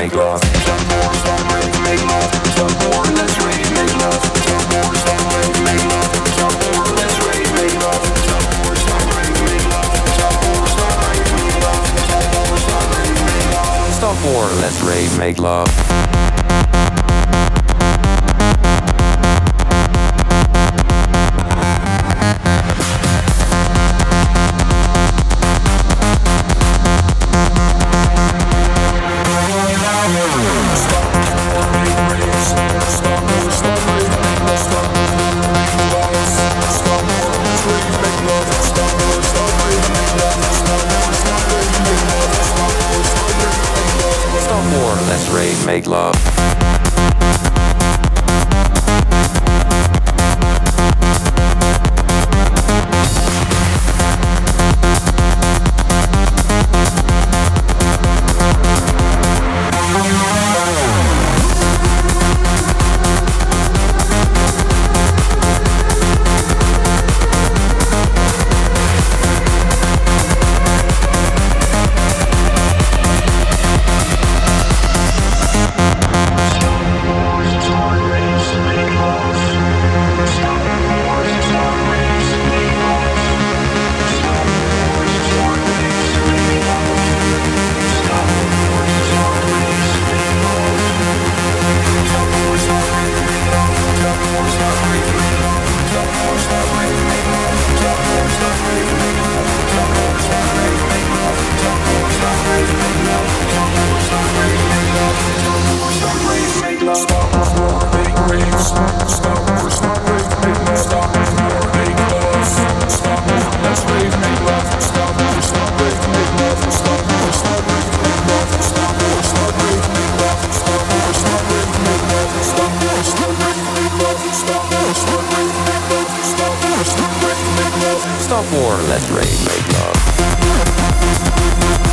make love. Stop more, stop, rave, make love. Stop more, let's rave, make love. Stop more, stop, rave, make love. Stop more, let's rave, make love. Stop more, stop, rave, make love. Stop more, stop, rave, make love. Stop more, stop, rave, make love. Stop more, let's rave, make love. Let's rave, make love. Stop war, let's rave, make love.